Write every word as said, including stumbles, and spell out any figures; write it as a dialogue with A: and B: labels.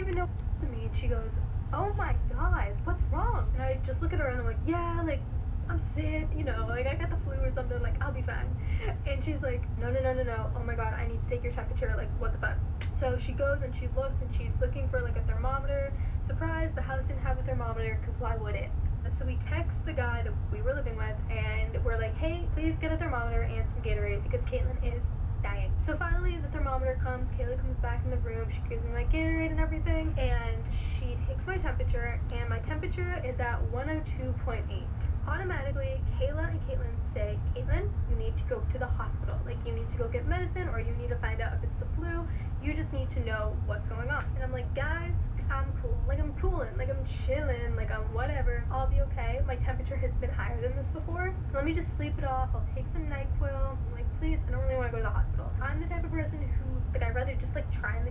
A: even know what me. And she goes, oh my god, what's wrong? And I just look at her and I'm like, yeah, like, I'm sick, you know, like I got the flu or something, like I'll be fine. And she's like, no, no, no, no, no, oh my god, I need to take your temperature, like what the fuck. So she goes and she looks and she's looking for like a thermometer. Surprise, the house didn't have a thermometer, because why would it? So we text the guy that we were living with and we're like, hey, please get a thermometer and some Gatorade because Caitlin is dying. So finally the thermometer comes, Kayla comes back in the room, she gives me my Gatorade and everything, and she takes my temperature, and my temperature is at one oh two point eight. Automatically, Kayla and Caitlin say, Caitlin, you need to go to the hospital. Like, you need to go get medicine, or you need to find out if it's the flu. You just need to know what's going on. And I'm like, guys, I'm cool. Like, I'm coolin'. Like, I'm chillin'. Like, I'm whatever. I'll be okay. My temperature has been higher than this before. So let me just sleep it off. I'll take some NyQuil. I'm like, please, I don't really want to go to the hospital. I'm the type of person who, like, I'd rather just, like, try and